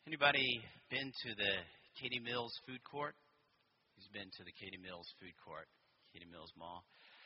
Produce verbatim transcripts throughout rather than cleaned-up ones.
Anybody been to the Katy Mills food court? Who's been to the Katy Mills food court, Katy Mills Mall?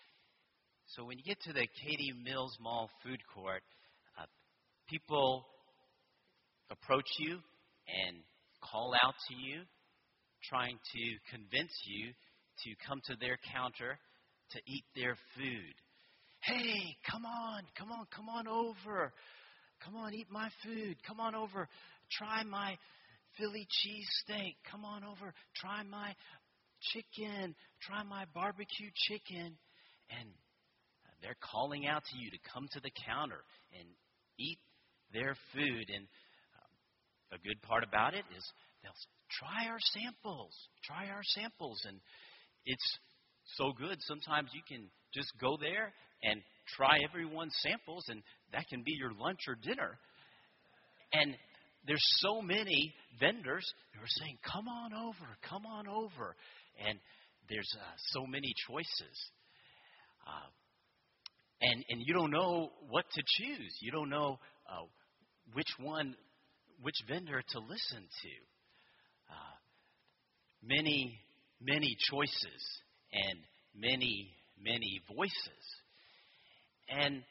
So when you get to the Katy Mills Mall food court, uh, people approach you and call out to you, trying to convince you to come to their counter to eat their food. Hey, come on, come on, come on over. Come on, eat my food. Come on over. Try my Philly cheesesteak. Come on over. Try my chicken. Try my barbecue chicken. And they're calling out to you to come to the counter and eat their food. And uh, a good part about it is they'll try our samples. Try our samples. And it's so good. Sometimes you can just go there and try everyone's samples, and that can be your lunch or dinner. And there's so many vendors who are saying, come on over, come on over. And there's uh, so many choices. Uh, and, and you don't know what to choose. You don't know uh, which one, which vendor to listen to. Uh, many, many choices and many, many voices. And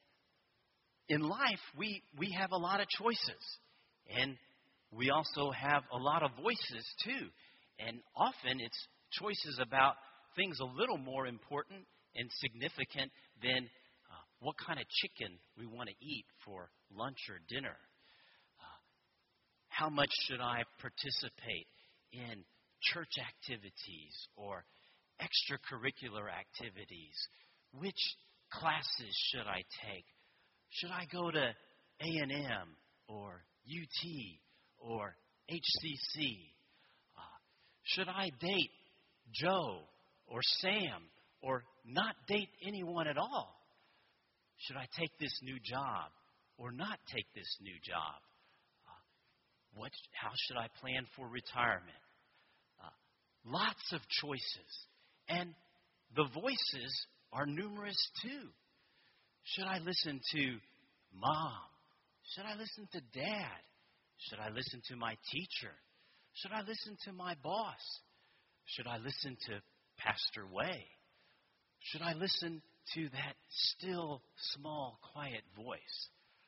in life, we, we have a lot of choices. And we also have a lot of voices, too. And often it's choices about things a little more important and significant than uh, what kind of chicken we want to eat for lunch or dinner. Uh, how much should I participate in church activities or extracurricular activities? Which classes should I take? Should I go to A and M or U T or H C C? Uh, should I date Joe or Sam or not date anyone at all? Should I take this new job or not take this new job? Uh, what? How should I plan for retirement? Uh, lots of choices. And the voices are numerous too. Should I listen to mom? Should I listen to dad? Should I listen to my teacher? Should I listen to my boss? Should I listen to Pastor Way? Should I listen to that still, small, quiet voice?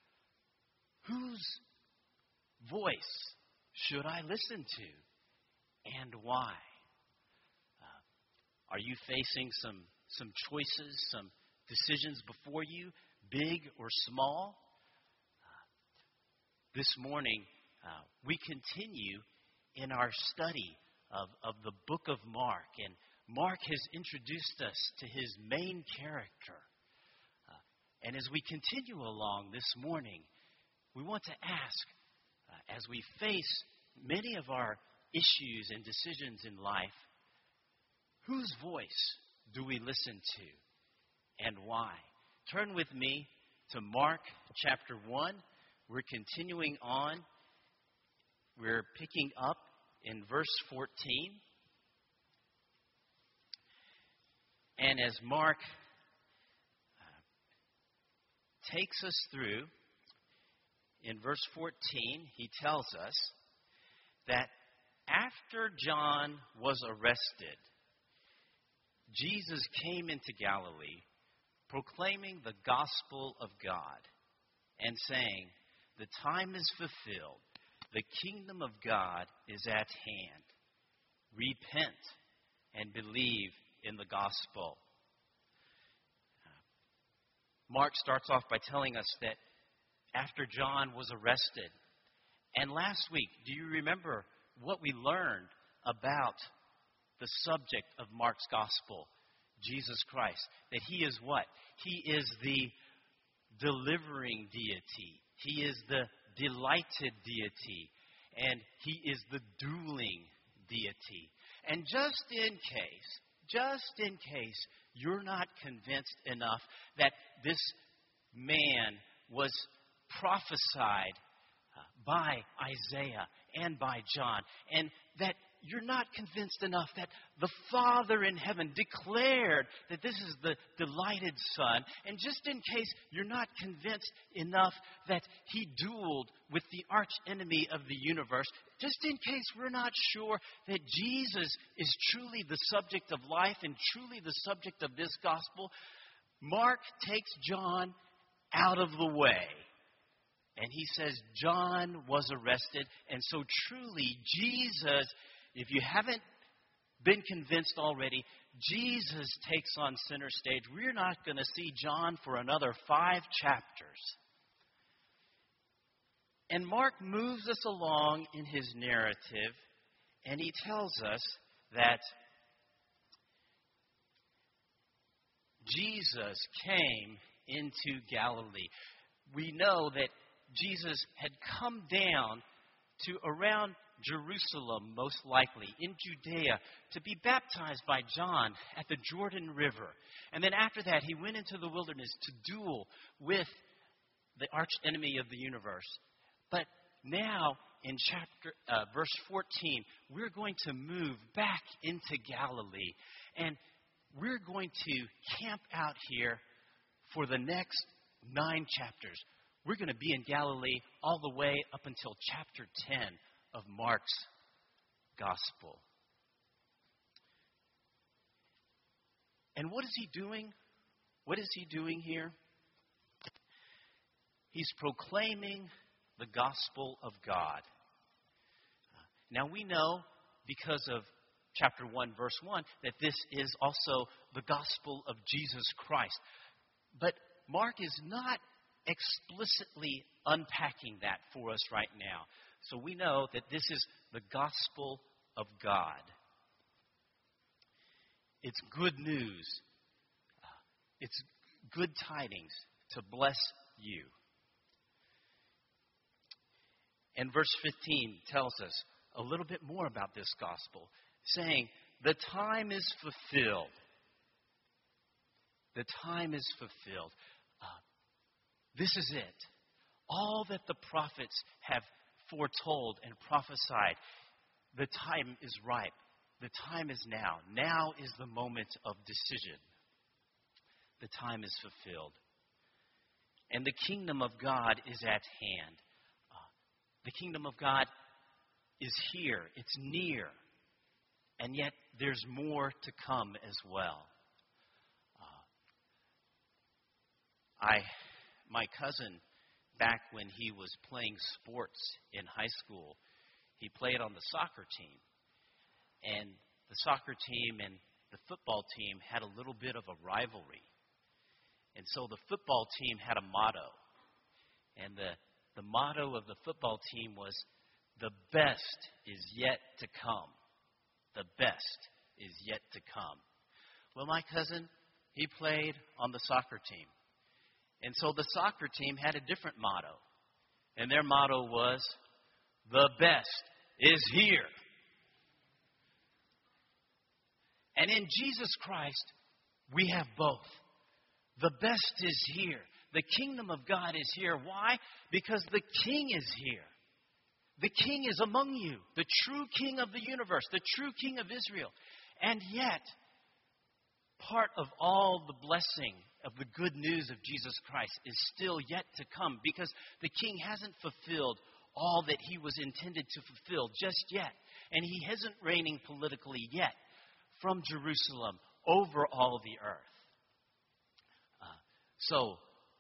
Whose voice should I listen to and why? Uh, are you facing some some choices, some decisions before you, big or small? Uh, this morning, uh, we continue in our study of, of the book of Mark. And Mark has introduced us to his main character. Uh, and as we continue along this morning, we want to ask, uh, as we face many of our issues and decisions in life, whose voice do we listen to and why? Turn with me to Mark chapter one. We're continuing on. We're picking up in verse fourteen. And as Mark uh, takes us through, in verse fourteen, he tells us that after John was arrested, Jesus came into Galilee, proclaiming the gospel of God and saying, the time is fulfilled. The kingdom of God is at hand. Repent and believe in the gospel. Mark starts off by telling us that after John was arrested, and last week, do you remember what we learned about the subject of Mark's gospel, Jesus Christ? That he is what? He is the delivering deity. He is the delighted deity. And he is the dueling deity. And just in case, just in case you're not convinced enough that this man was prophesied by Isaiah and by John, and that you're not convinced enough that the Father in heaven declared that this is the delighted Son. And just in case you're not convinced enough that he dueled with the arch enemy of the universe, just in case we're not sure that Jesus is truly the subject of life and truly the subject of this gospel, Mark takes John out of the way. And he says John was arrested. And so truly, Jesus, if you haven't been convinced already, Jesus takes on center stage. We're not going to see John for another five chapters. And Mark moves us along in his narrative, and he tells us that Jesus came into Galilee. We know that Jesus had come down to around Jerusalem, most likely, in Judea, to be baptized by John at the Jordan River. And then after that, he went into the wilderness to duel with the arch enemy of the universe. But now, in chapter uh, verse fourteen, we're going to move back into Galilee. And we're going to camp out here for the next nine chapters. We're going to be in Galilee all the way up until chapter ten of Mark's gospel. And what is he doing? What is he doing here? He's proclaiming the gospel of God. Now we know, because of chapter one, verse one, that this is also the gospel of Jesus Christ. But Mark is not explicitly unpacking that for us right now. So we know that this is the gospel of God. It's good news. It's good tidings to bless you. And verse fifteen tells us a little bit more about this gospel, saying, the time is fulfilled. The time is fulfilled. Uh, this is it. All that the prophets have foretold and prophesied, the time is ripe. The time is now. Now is the moment of decision. The time is fulfilled. And the kingdom of God is at hand. Uh, the kingdom of God is here. It's near. And yet there's more to come as well. Uh, I, my cousin, back when he was playing sports in high school, he played on the soccer team. And the soccer team and the football team had a little bit of a rivalry. And so the football team had a motto. And the, the motto of the football team was, the best is yet to come. The best is yet to come. Well, my cousin, he played on the soccer team. And so the soccer team had a different motto. And their motto was, the best is here. And in Jesus Christ, we have both. The best is here. The kingdom of God is here. Why? Because the King is here. The King is among you. The true King of the universe. The true King of Israel. And yet, part of all the blessing of the good news of Jesus Christ is still yet to come, because the King hasn't fulfilled all that he was intended to fulfill just yet. And he isn't reigning politically yet from Jerusalem over all the earth. Uh, so,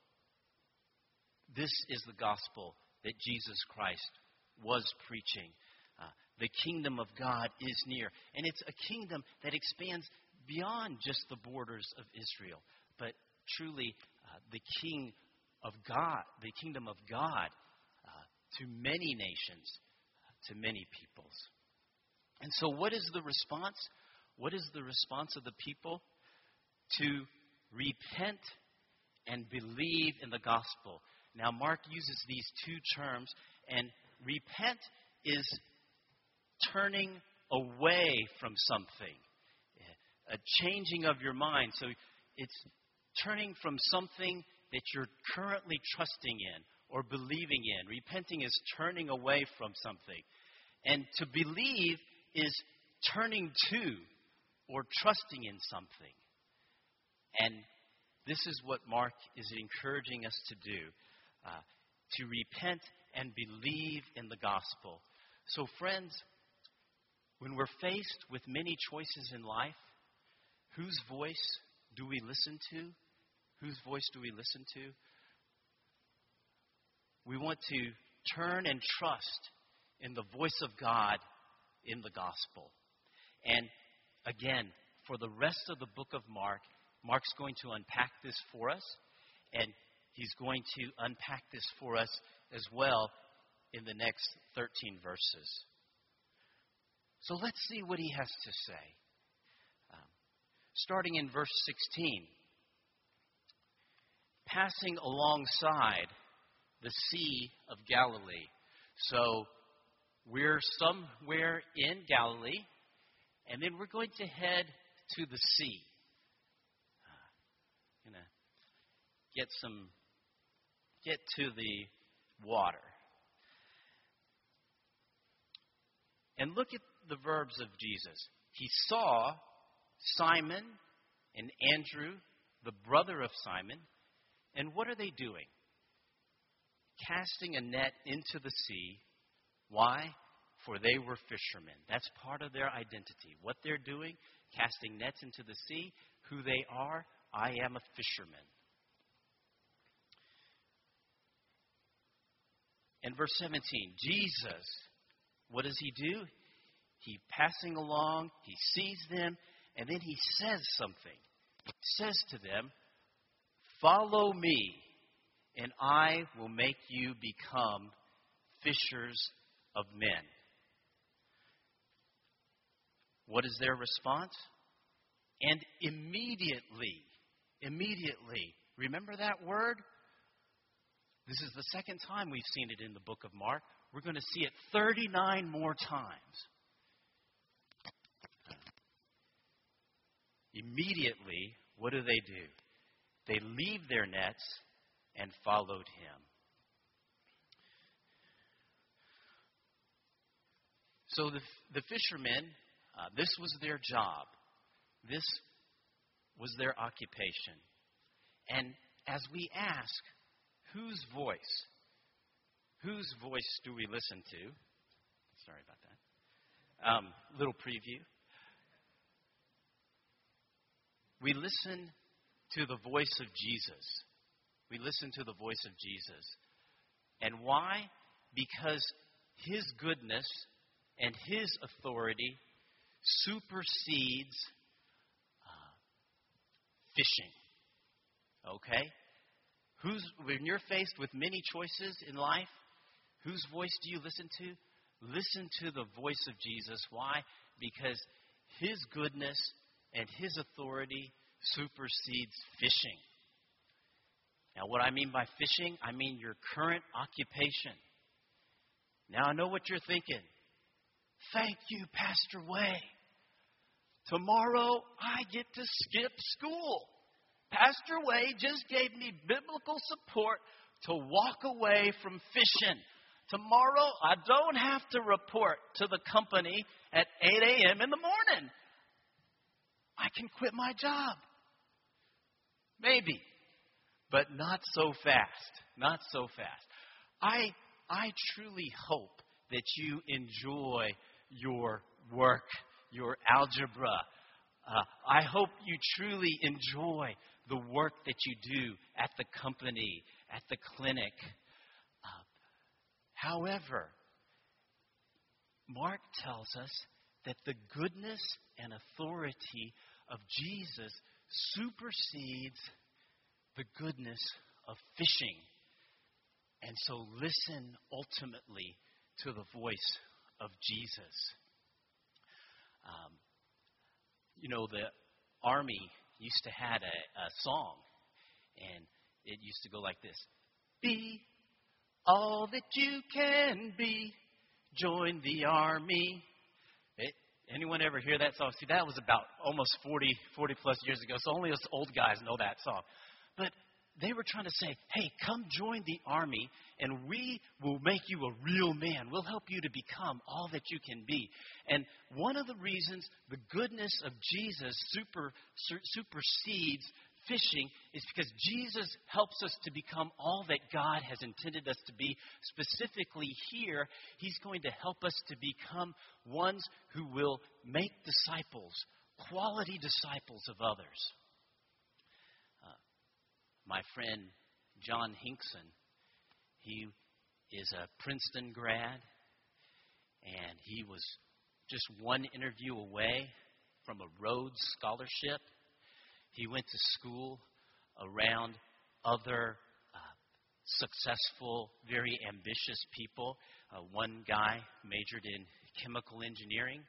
this is the gospel that Jesus Christ was preaching. Uh, the kingdom of God is near. And it's a kingdom that expands beyond just the borders of Israel, but truly uh, the King of God, the kingdom of God uh, to many nations, uh, to many peoples. And so what is the response? What is the response of the people? To repent and believe in the gospel. Now, Mark uses these two terms, and repent is turning away from something, a changing of your mind. So it's turning from something that you're currently trusting in or believing in. Repenting is turning away from something. And to believe is turning to or trusting in something. And this is what Mark is encouraging us to do, uh, to repent and believe in the gospel. So friends, when we're faced with many choices in life, whose voice do we listen to? Whose voice do we listen to? We want to turn and trust in the voice of God in the gospel. And again, for the rest of the book of Mark, Mark's going to unpack this for us, and he's going to unpack this for us as well in the next thirteen verses. So let's see what he has to say. Um, starting in verse sixteen. Passing alongside the Sea of Galilee. So we're somewhere in Galilee, and then we're going to head to the sea. Uh, gonna get some, get to the water. And look at the verbs of Jesus. He saw Simon and Andrew, the brother of Simon, and what are they doing? Casting a net into the sea. Why? For they were fishermen. That's part of their identity. What they're doing, casting nets into the sea. Who they are, I am a fisherman. In verse seventeen, Jesus, what does he do? He passing along, he sees them, and then he says something. He says to them, follow me, and I will make you become fishers of men. What is their response? And immediately, immediately, remember that word? This is the second time we've seen it in the book of Mark. We're going to see it thirty-nine more times. Immediately, what do they do? They leave their nets and followed him. So the, the fishermen, uh, this was their job. This was their occupation. And as we ask, whose voice? Whose voice do we listen to? Sorry about that. Um, little preview. We listen to the voice of Jesus. We listen to the voice of Jesus. And why? Because his goodness and his authority supersedes uh, fishing. Okay? Who's, when you're faced with many choices in life, whose voice do you listen to? Listen to the voice of Jesus. Why? Because his goodness and his authority supersedes fishing. Now, what I mean by fishing, I mean your current occupation. Now, I know what you're thinking. Thank you, Pastor Way. Tomorrow, I get to skip school. Pastor Way just gave me biblical support to walk away from fishing. Tomorrow, I don't have to report to the company at eight a.m. in the morning. I can quit my job. Maybe. But not so fast. Not so fast. I I truly hope that you enjoy your work, your algebra. Uh, I hope you truly enjoy the work that you do at the company, at the clinic. Uh, however, Mark tells us that the goodness and authority of Jesus supersedes the goodness of fishing. And so listen ultimately to the voice of Jesus. Um, you know, the Army used to have a, a song, and it used to go like this. Be all that you can be. Join the Army. It, anyone ever hear that song? See, that was about almost forty, forty plus years ago, so only us old guys know that song. But they were trying to say, hey, come join the army, and we will make you a real man. We'll help you to become all that you can be. And one of the reasons the goodness of Jesus super, sur, supersedes fishing is because Jesus helps us to become all that God has intended us to be. Specifically here, he's going to help us to become ones who will make disciples, quality disciples of others. Uh, my friend John Hinkson, he is a Princeton grad, and he was just one interview away from a Rhodes Scholarship. He went to school around other uh, successful, very ambitious people. Uh, one guy majored in chemical engineering,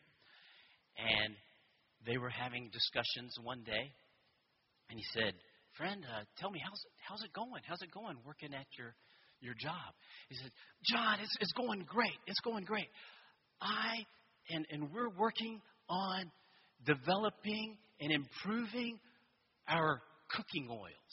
and they were having discussions one day, and he said, friend, uh, tell me, how's, how's it going? How's it going working at your, your job? He said, John, it's, it's going great. It's going great. I, and, and we're working on developing and improving our cooking oils.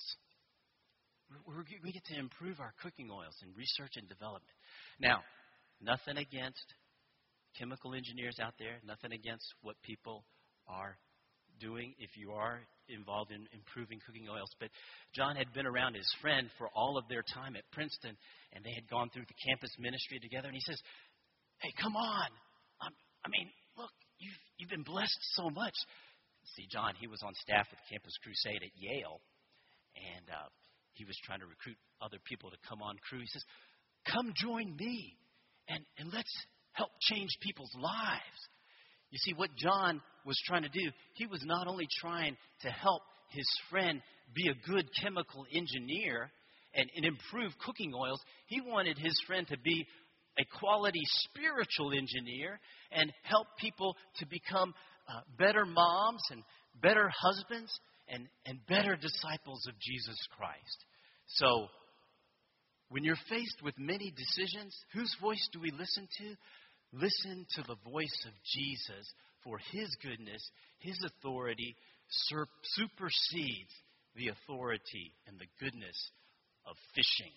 We're, we get to improve our cooking oils in research and development. Now, nothing against chemical engineers out there, nothing against what people are doing if you are involved in improving cooking oils. But John had been around his friend for all of their time at Princeton, and they had gone through the campus ministry together. And he says, hey, come on. I'm, I mean, look, you've, you've been blessed so much. See, John, he was on staff with Campus Crusade at Yale, and uh, he was trying to recruit other people to come on crew. He says, come join me, and, and let's help change people's lives. You see, what John was trying to do, he was not only trying to help his friend be a good chemical engineer and, and improve cooking oils, he wanted his friend to be a quality spiritual engineer and help people to become Uh, better moms and better husbands and, and better disciples of Jesus Christ. So, when you're faced with many decisions, whose voice do we listen to? Listen to the voice of Jesus, for his goodness, his authority sur- supersedes the authority and the goodness of fishing.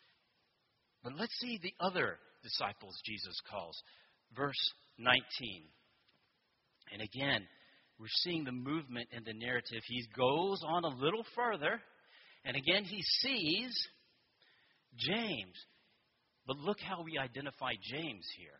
But let's see the other disciples Jesus calls. Verse nineteen. And again, we're seeing the movement in the narrative. He goes on a little further, and again he sees James. But look how we identify James here.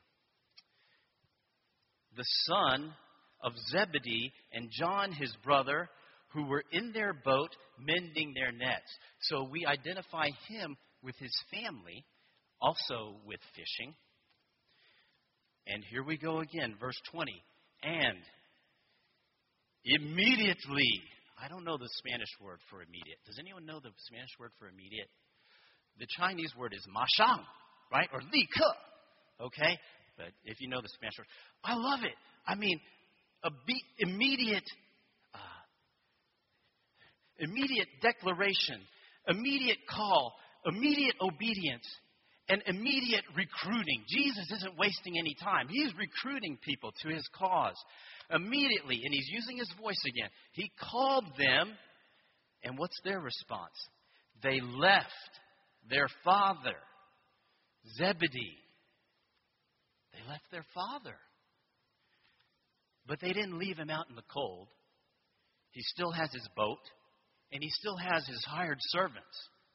The son of Zebedee and John, his brother, who were in their boat mending their nets. So we identify him with his family, also with fishing. And here we go again, verse twenty. And immediately, I don't know the Spanish word for immediate. Does anyone know the Spanish word for immediate? The Chinese word is mashang, right? Or li ke, okay? But if you know the Spanish word, I love it. I mean, a be- immediate, uh, immediate declaration, immediate call, immediate obedience, and immediate recruiting. Jesus isn't wasting any time. He's recruiting people to his cause immediately, and he's using his voice again. He called them, and what's their response? They left their father, Zebedee. They left their father. But they didn't leave him out in the cold. He still has his boat, and he still has his hired servants.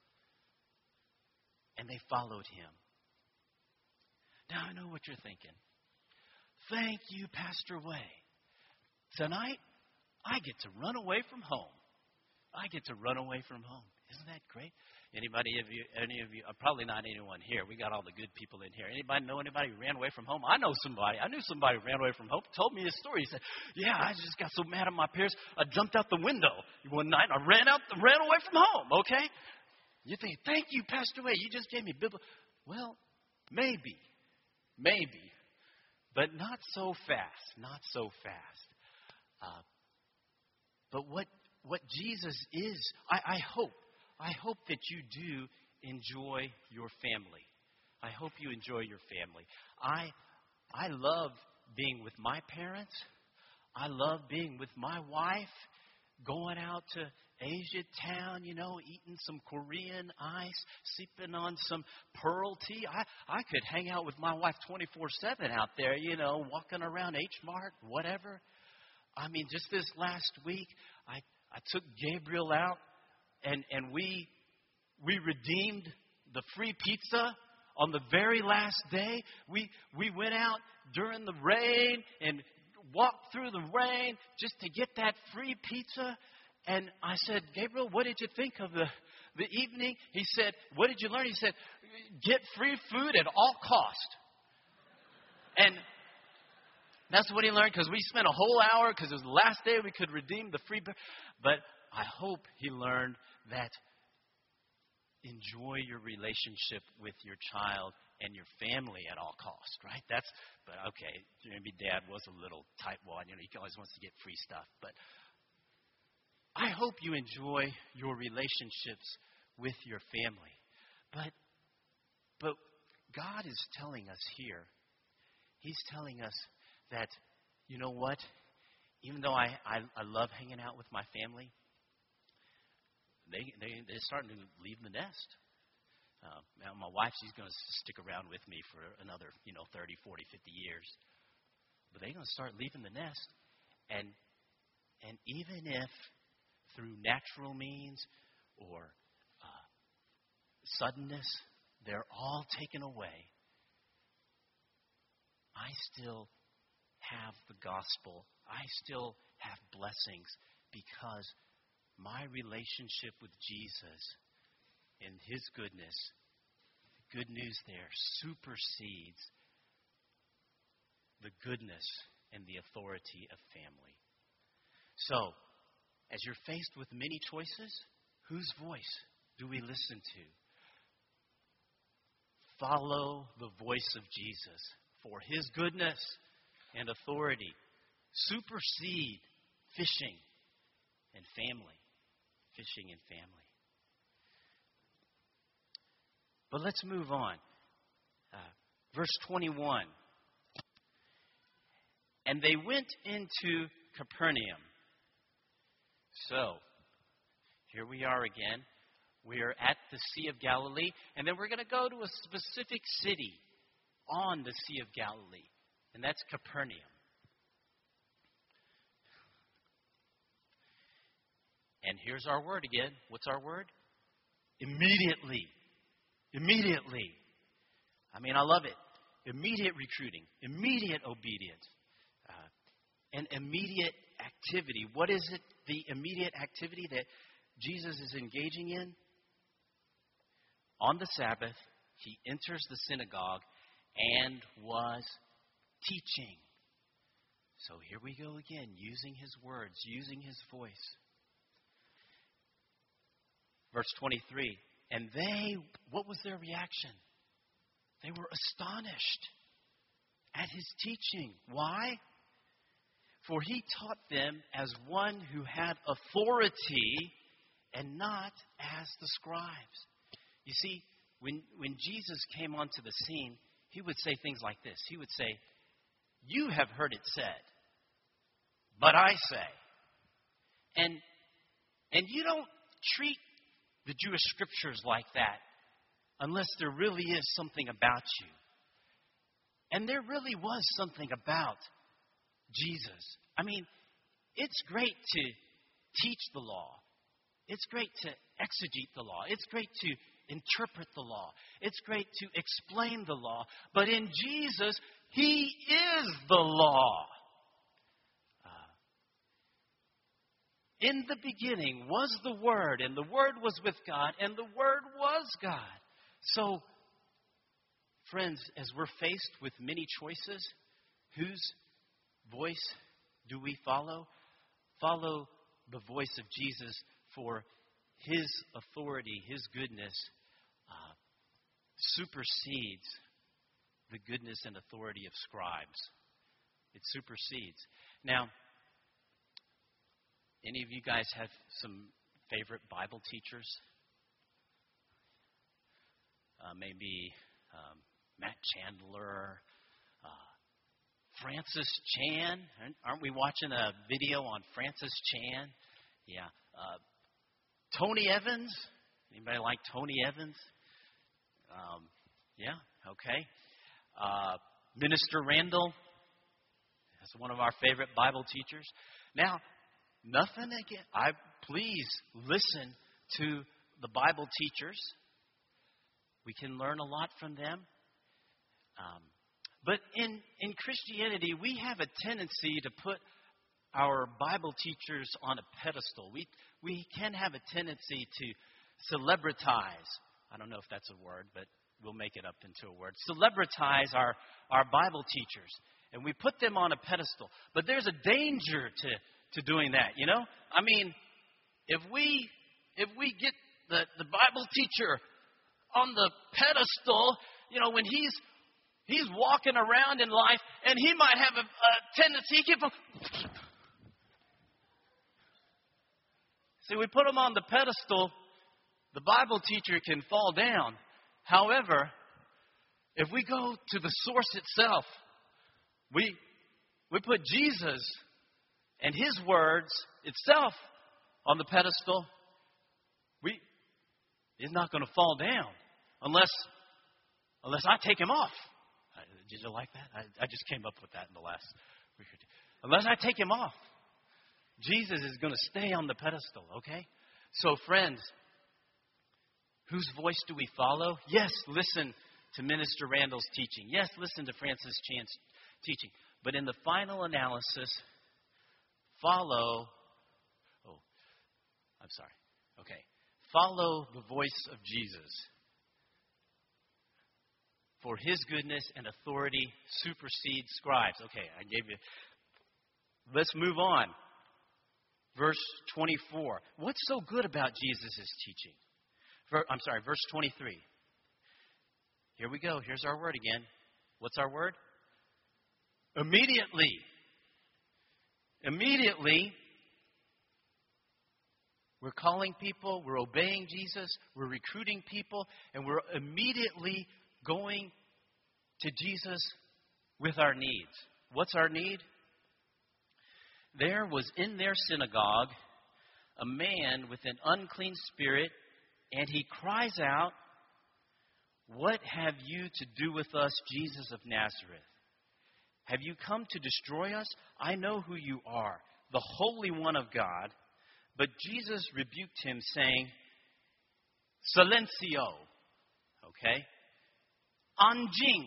And they followed him. Now I know what you're thinking. Thank you, Pastor Way. Tonight, I get to run away from home. I get to run away from home. Isn't that great? Anybody of you, any of you, uh, probably not anyone here. We got all the good people in here. Anybody know anybody who ran away from home? I know somebody. I knew somebody who ran away from home. Told me his story. He said, yeah, I just got so mad at my parents, I jumped out the window one night. I ran out, ran away from home, okay? You think, thank you, Pastor Way. You just gave me biblical. Well, maybe. Maybe. But not so fast. Not so fast. Uh, but what what Jesus is, I, I hope, I hope that you do enjoy your family. I hope you enjoy your family. I I love being with my parents. I love being with my wife, going out to Asia town, you know, eating some Korean ice, sipping on some pearl tea. I, I could hang out with my wife twenty-four seven out there, you know, walking around H Mart, whatever. I mean, just this last week, I, I took Gabriel out, and, and we we redeemed the free pizza on the very last day. We we went out during the rain and walked through the rain just to get that free pizza. And I said, Gabriel, what did you think of the, the evening? He said, what did you learn? He said, get free food at all cost. And that's what he learned, because we spent a whole hour, because it was the last day we could redeem the free. But I hope he learned that enjoy your relationship with your child and your family at all cost, right? That's, but okay, maybe Dad was a little tightwad. You know, he always wants to get free stuff. But I hope you enjoy your relationships with your family. But, but God is telling us here, He's telling us that, you know what, even though I, I, I love hanging out with my family, they, they, they're starting to leave the nest. Uh, now, my wife, she's going to stick around with me for another, you know, thirty, forty, fifty years. But they're going to start leaving the nest. And and even if through natural means or uh, suddenness, they're all taken away, I still have the gospel. I still have blessings because my relationship with Jesus and His goodness, the good news there supersedes the goodness and the authority of family. So, as you're faced with many choices, whose voice do we listen to? Follow the voice of Jesus, for His goodness and authority supersede fishing and family. Fishing and family. But let's move on. Uh, verse twenty-one. And they went into Capernaum. So, here we are again. We are at the Sea of Galilee. And then we're going to go to a specific city on the Sea of Galilee. And that's Capernaum. And here's our word again. What's our word? Immediately. Immediately. I mean, I love it. Immediate recruiting. Immediate obedience. Uh, and immediate activity. What is it, the immediate activity that Jesus is engaging in? On the Sabbath, He enters the synagogue and was teaching. So here we go again, using His words, using His voice. Verse twenty-three, and they, what was their reaction? They were astonished at His teaching. Why? For He taught them as one who had authority and not as the scribes. You see, when, when Jesus came onto the scene, He would say things like this. He would say, you have heard it said, but I say. And, and you don't treat the Jewish scriptures like that unless there really is something about you. And there really was something about Jesus. I mean, it's great to teach the law. It's great to exegete the law. It's great to interpret the law. It's great to explain the law. But in Jesus, He is the law. In the beginning was the Word, and the Word was with God, and the Word was God. So, friends, as we're faced with many choices, whose voice do we follow? Follow the voice of Jesus, for His authority, His goodness uh, supersedes the goodness and authority of scribes. It supersedes. Now, any of you guys have some favorite Bible teachers? Uh, maybe um, Matt Chandler, uh, Francis Chan. Aren't we watching a video on Francis Chan? Yeah. Uh, Tony Evans. Anybody like Tony Evans? Um, yeah, okay. Uh, Minister Randall. That's one of our favorite Bible teachers. Now, nothing again. I please listen to the Bible teachers. We can learn a lot from them. Um, but in, in Christianity, we have a tendency to put our Bible teachers on a pedestal. We we can have a tendency to celebritize. I don't know if that's a word, but we'll make it up into a word. Celebritize our, our Bible teachers. And we put them on a pedestal. But there's a danger to, to doing that, you know? I mean, if we if we get the, the Bible teacher on the pedestal, you know, when he's he's walking around in life, and he might have a, a tendency to keep him. See, we put him on the pedestal, the Bible teacher can fall down. However, if we go to the source itself, we we put Jesus and his words itself on the pedestal, we he's not going to fall down unless unless I take him off. Did you like that? I, I just came up with that in the last week or two. Unless I take him off, Jesus is going to stay on the pedestal, okay? So, friends, whose voice do we follow? Yes, listen to Minister Randall's teaching. Yes, listen to Francis Chan's teaching. But in the final analysis, follow, oh, I'm sorry. Okay. Follow the voice of Jesus. For his goodness and authority supersedes scribes. Okay, I gave you. Let's move on. Verse twenty-four. What's so good about Jesus' teaching? I'm sorry, verse twenty-three. Here we go. Here's our word again. What's our word? Immediately. Immediately. We're calling people. We're obeying Jesus. We're recruiting people. And we're immediately going to Jesus with our needs. What's our need? There was in their synagogue a man with an unclean spirit, and he cries out, "What have you to do with us, Jesus of Nazareth? Have you come to destroy us? I know who you are, the Holy One of God." But Jesus rebuked him, saying, "Silencio." Okay? Anjing.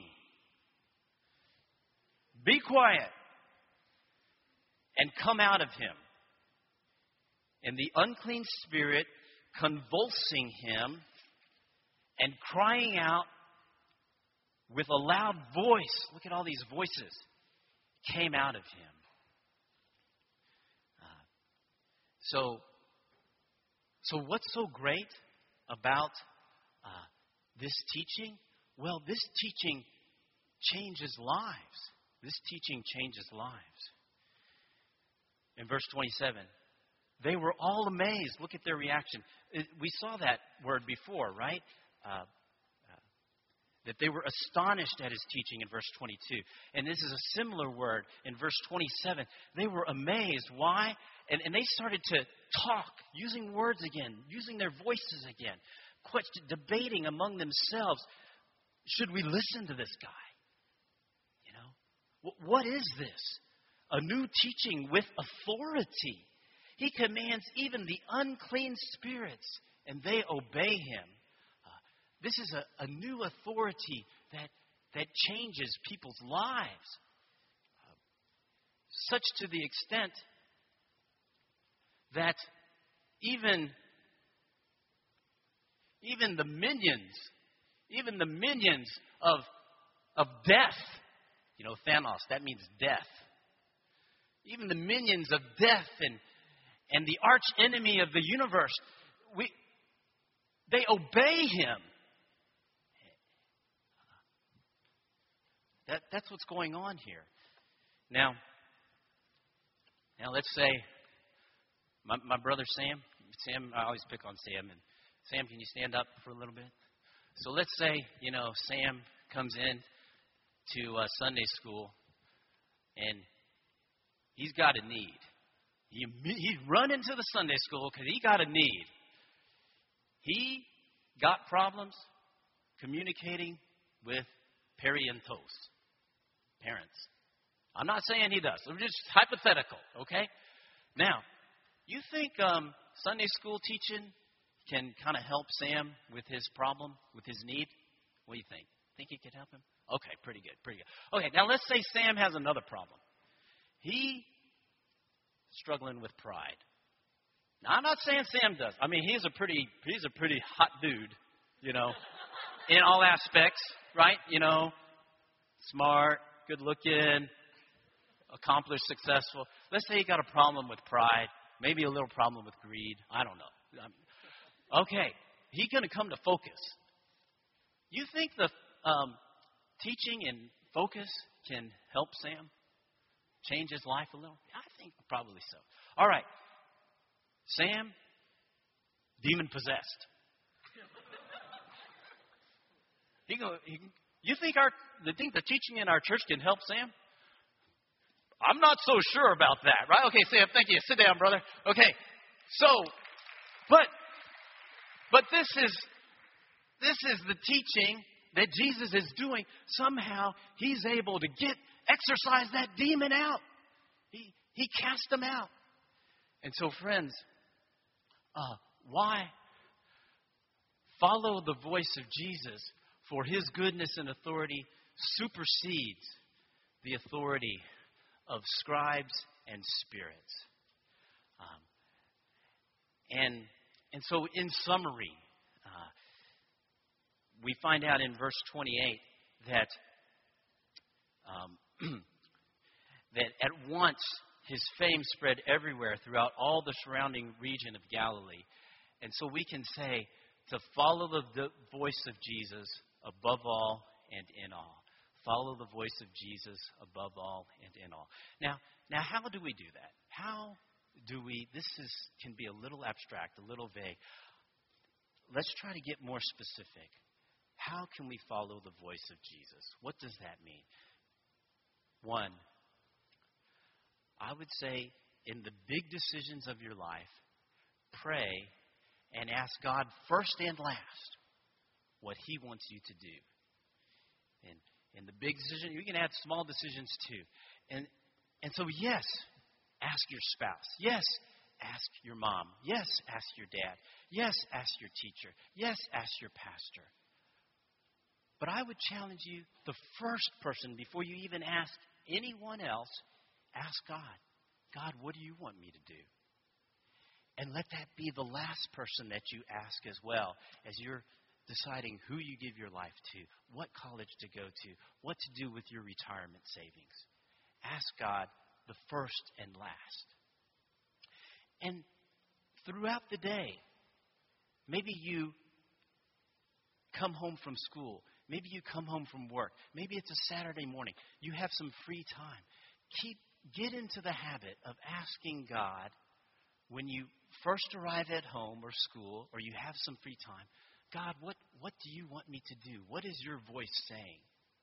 Be quiet. And come out of him. And the unclean spirit, convulsing him and crying out with a loud voice, look at all these voices, came out of him. Uh, so, so what's so great about uh, this teaching? Well, this teaching changes lives. This teaching changes lives. In verse twenty-seven, they were all amazed. Look at their reaction. We saw that word before, right? Uh, uh, that they were astonished at his teaching in verse twenty-two. And this is a similar word in verse twenty-seven. They were amazed. Why? And, and they started to talk, using words again, using their voices again, question, debating among themselves. Should we listen to this guy? You know, what is this? A new teaching with authority. He commands even the unclean spirits, and they obey him. Uh, this is a, a new authority that, that changes people's lives. Uh, such to the extent that even, even the minions, even the minions of, of death, you know, Thanos, that means death. Even the minions of death and, and the arch enemy of the universe, we, they obey him. That, that's what's going on here. Now, now let's say my, my brother Sam, Sam, I always pick on Sam. And Sam, can you stand up for a little bit? So let's say, you know, Sam comes in to uh, Sunday school and he's got a need. He, he's run into the Sunday school because he got a need. He got problems communicating with parentos, parents. I'm not saying he does. I'm just hypothetical, okay? Now, you think um, Sunday school teaching can kind of help Sam with his problem, with his need? What do you think? Think it could help him? Okay, pretty good, pretty good. Okay, now let's say Sam has another problem. He struggling with pride. Now, I'm not saying Sam does. I mean, he's a pretty he's a pretty hot dude, you know, in all aspects, right? You know, smart, good looking, accomplished, successful. Let's say he got a problem with pride, maybe a little problem with greed. I don't know. I mean, okay, he's going to come to focus. You think the um, teaching and focus can help Sam change his life a little? I think probably so. All right. Sam, demon possessed. He go, he, you think our the think the teaching in our church can help Sam? I'm not so sure about that, right? Okay, Sam, thank you. Sit down, brother. Okay, so, but, but this is this is the teaching that Jesus is doing. Somehow he's able to get exorcise that demon out. He he cast them out. And so, friends, uh, why follow the voice of Jesus? For his goodness and authority supersedes the authority of scribes and spirits. Um, and and so, in summary, uh, we find out in verse twenty-eight that um, that at once his fame spread everywhere throughout all the surrounding region of Galilee. And so we can say to follow the, the voice of Jesus above all and in all. Follow the voice of Jesus above all and in all. Now, now how do we do that? How do we, this is can be a little abstract, a little vague. Let's try to get more specific. How can we follow the voice of Jesus? What does that mean? One, I would say in the big decisions of your life, pray and ask God first and last what he wants you to do. And in the big decision, you can add small decisions too. And and so, yes, ask your spouse. Yes, ask your mom. Yes, ask your dad. Yes, ask your teacher. Yes, ask your pastor. But I would challenge you, the first person, before you even ask anyone else, ask God, God, what do you want me to do? And let that be the last person that you ask as well, as you're deciding who you give your life to, what college to go to, what to do with your retirement savings. Ask God the first and last. And throughout the day, maybe you come home from school. Maybe you come home from work. Maybe it's a Saturday morning. You have some free time. Keep Get into the habit of asking God when you first arrive at home or school or you have some free time, God, what, what do you want me to do? What is your voice saying?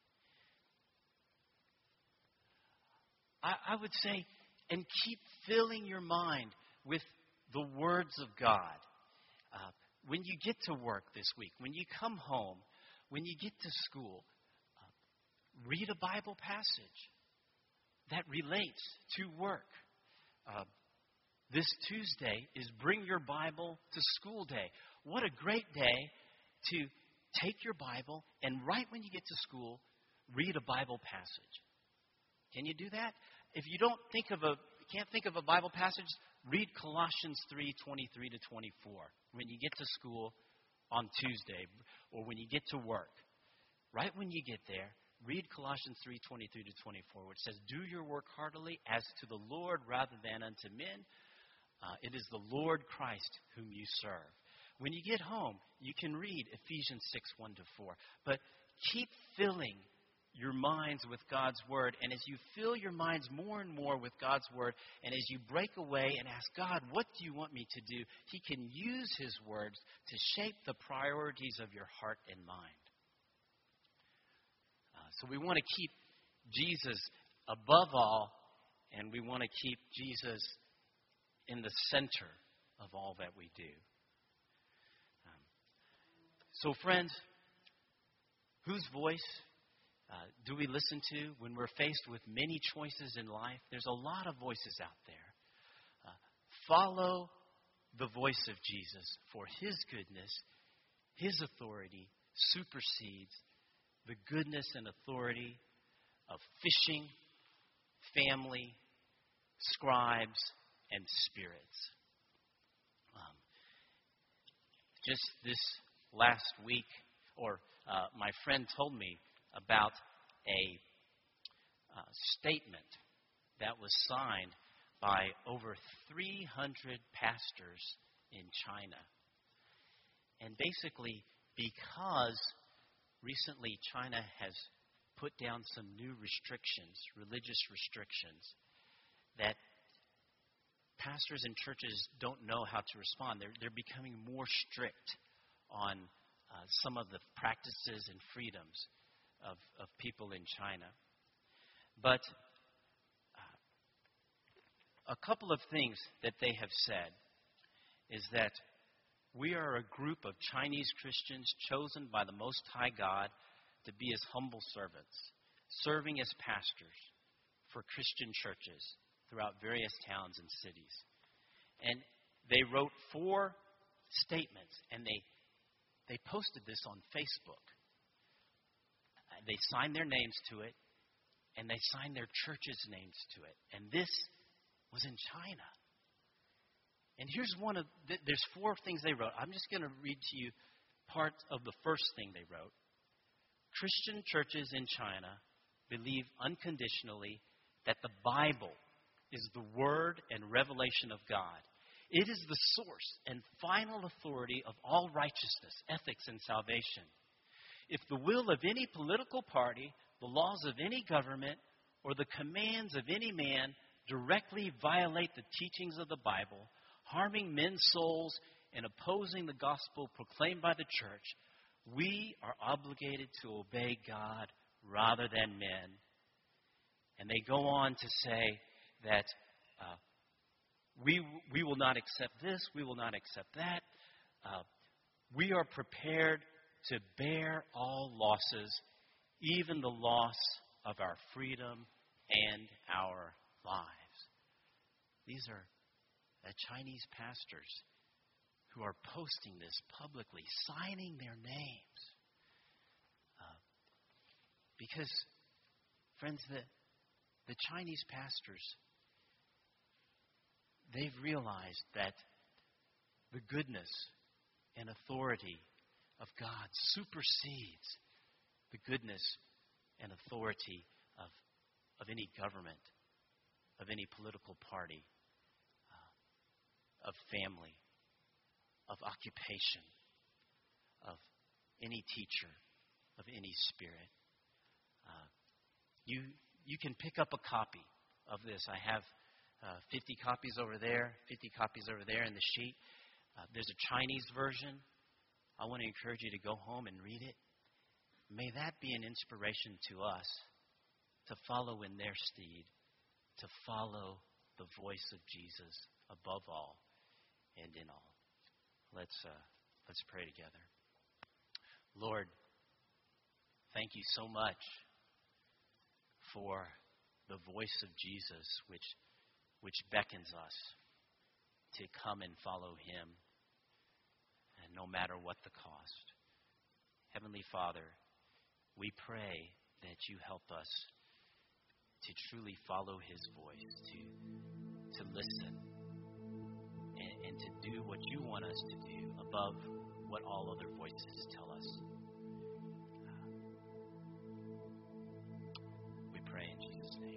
I, I would say, and keep filling your mind with the words of God. Uh, when you get to work this week, when you come home, when you get to school, uh, read a Bible passage that relates to work. Uh, this Tuesday is Bring Your Bible to School Day. What a great day to take your Bible and right when you get to school, read a Bible passage. Can you do that? If you don't think of a, can't think of a Bible passage, read Colossians three twenty-three to twenty-four when you get to school on Tuesday or when you get to work. Right when you get there, read Colossians three twenty-three to twenty-four, which says, do your work heartily as to the Lord rather than unto men. Uh, it is the Lord Christ whom you serve. When you get home, you can read Ephesians six, one to four. But keep filling your minds with God's Word. And as you fill your minds more and more with God's Word, and as you break away and ask God, what do you want me to do? He can use His words to shape the priorities of your heart and mind. Uh, so we want to keep Jesus above all, and we want to keep Jesus in the center of all that we do. Um, So, friends, whose voice uh, do we listen to when we're faced with many choices in life? There's a lot of voices out there. Uh, follow the voice of Jesus, for His goodness, His authority supersedes the goodness and authority of fishing, family, scribes, and spirits. Um, just this last week, or uh, my friend told me about a uh, statement that was signed by over three hundred pastors in China. And basically, because recently China has put down some new restrictions, religious restrictions, that pastors and churches don't know how to respond. They're, they're becoming more strict on uh, some of the practices and freedoms of, of people in China. But a couple of things that they have said is that we are a group of Chinese Christians chosen by the Most High God to be His humble servants, serving as pastors for Christian churches throughout various towns and cities. And they wrote four statements, and they they posted this on Facebook. They signed their names to it, and they signed their churches' names to it. And this was in China. And here's one of, the, there's four things they wrote. I'm just going to read to you part of the first thing they wrote. Christian churches in China believe unconditionally that the Bible is the word and revelation of God. It is the source and final authority of all righteousness, ethics, and salvation. If the will of any political party, the laws of any government, or the commands of any man directly violate the teachings of the Bible, harming men's souls and opposing the gospel proclaimed by the church, we are obligated to obey God rather than men. And they go on to say that uh, we we will not accept this, we will not accept that. Uh, we are prepared to bear all losses, even the loss of our freedom and our lives. These are the Chinese pastors who are posting this publicly, signing their names. Uh, because, friends, the, the Chinese pastors, they've realized that the goodness and authority of God supersedes the goodness and authority of, of any government, of any political party, uh, of family, of occupation, of any teacher, of any spirit. Uh, you you can pick up a copy of this. I have uh, fifty copies over there, fifty copies over there in the sheet. Uh, there's a Chinese version. I want to encourage you to go home and read it. May that be an inspiration to us to follow in their stead, to follow the voice of Jesus above all and in all. Let's uh, let's pray together. Lord, thank you so much for the voice of Jesus, which which beckons us to come and follow Him, and no matter what the cost. Heavenly Father, we pray that you help us to truly follow His voice, to to listen, and, and to do what you want us to do above what all other voices tell us. We pray in Jesus' name.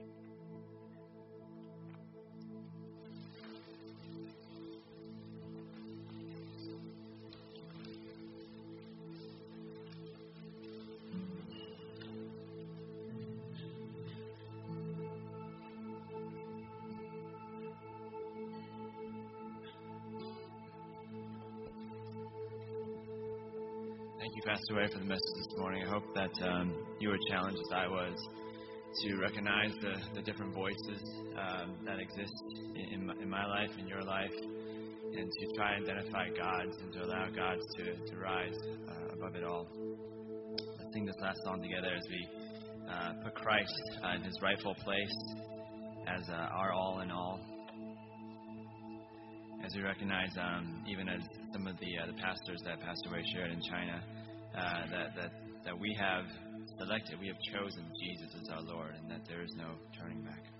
Thank you, Pastor Way, for the message this morning. I hope that um, you were challenged as I was to recognize the, the different voices um, that exist in, in, my, in my life, in your life, and to try and identify God's and to allow God to, to rise uh, above it all. Let's sing this last song together as we uh, put Christ uh, in his rightful place as uh, our all in all. As we recognize, um, even as some of the uh, the pastors that Pastor Wei shared in China, uh, that, that, that we have selected, we have chosen Jesus as our Lord, and that there is no turning back.